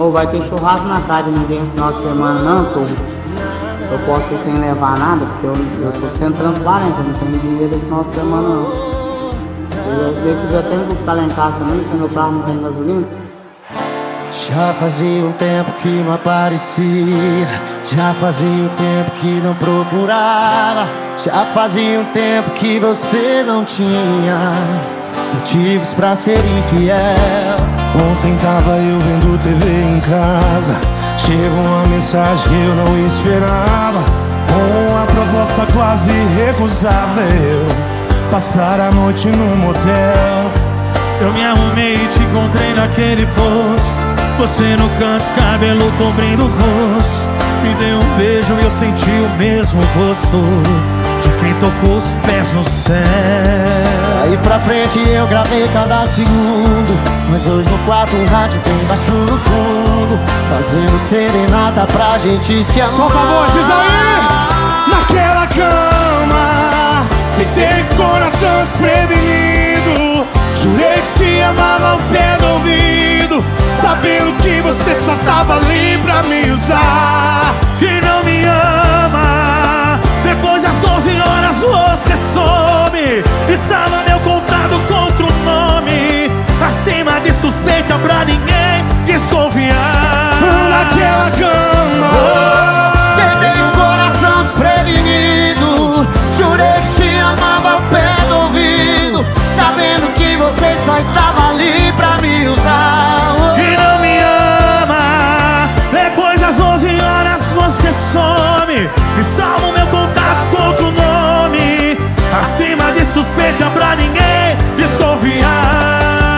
Ou vai ter churrasco na casa de ninguém esse final de semana não, pô. Eu posso ir sem levar nada, porque eu tô sendo transparente, eu não tenho dinheiro esse final de semana não. Se eu quiser até buscar lá em casa também, porque meu carro não tem gasolina. Já fazia um tempo que não aparecia, já fazia um tempo que não procurava, já fazia um tempo que você não tinha motivos pra ser infiel. Ontem tava eu vendo TV em casa, chegou uma mensagem que eu não esperava, com uma proposta quase irrecusável, passar a noite num motel. Eu me arrumei e te encontrei naquele posto, você no canto, cabelo cobrindo o rosto. Me deu um beijo e eu senti o mesmo gosto de quem tocou os pés no céu. Aí pra frente eu gravei cada segundo, nós dois no quarto, um rádio bem baixo no fundo, fazendo serenata pra gente se amar. Solta a voz, diz aí! Naquela cama, deitei com o coração desprevenido, jurei que te amava ao pé do ouvido, sabendo que você só estava ali pra me usar. Que não me ama, depois das 12 horas você some e salva meu contato contra o nome, acima de suspeita pra ninguém desconfiar. Naquela cama, Tentei um coração desprevenido, jurei que te amava ao pé do ouvido, sabendo que você só estava ali pra me usar. Que não me ama, depois das 11 horas você some e salva o meu contato contra o nome, acima de suspeita pra ninguém desconfiar.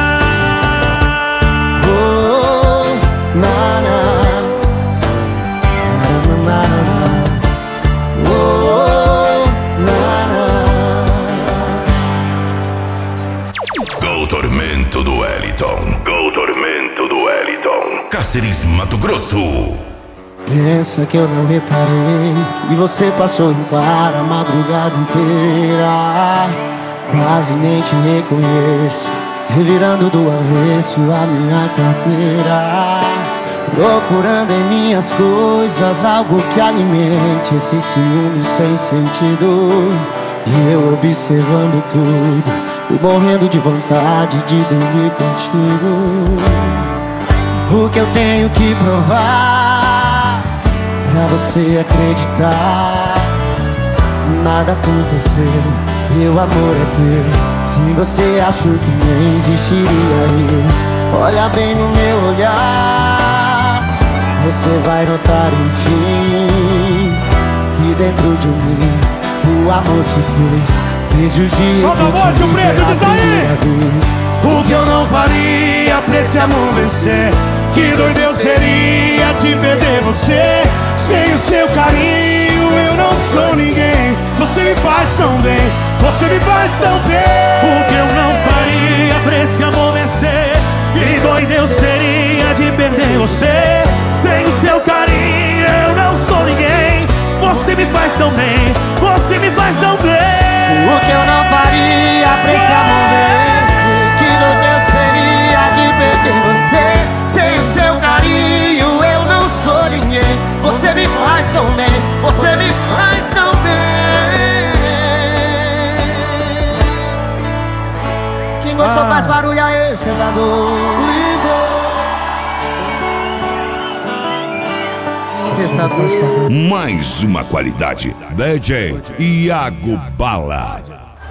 Gol Tormento do Wellington. Gol Tormento do Wellington. Cáceres, Mato Grosso. Pensa que eu não reparei e você passou em para a madrugada inteira. Quase nem te reconheço, revirando do avesso a minha carteira, procurando em minhas coisas algo que alimente esse ciúme sem sentido. E eu observando tudo e morrendo de vontade de dormir contigo. O que eu tenho que provar pra você acreditar? Nada aconteceu, meu amor é teu. Se você achou que nem existiria eu, olha bem no meu olhar, você vai notar enfim que dentro de mim o amor se fez. Desde o dia solta a voz, o preto, diz aí! O que eu não faria pra esse amor vencer? que doido eu seria de perder você. Sem o seu carinho eu não sou ninguém. Você me faz tão bem, você me faz tão bem. O que eu não faria pra esse amor vencer? Que doido eu seria de perder você. Sem o seu carinho eu não sou ninguém. Você me faz tão bem, você me faz tão bem. O que eu não faria pra esse amor vencer? Que doido eu seria de perder você. Sem o seu carinho eu não sou ninguém. Você me faz tão bem, você me faz tão bem. Quem gostou faz barulho aí, sentador. Mais uma qualidade. DJ Iago Bala.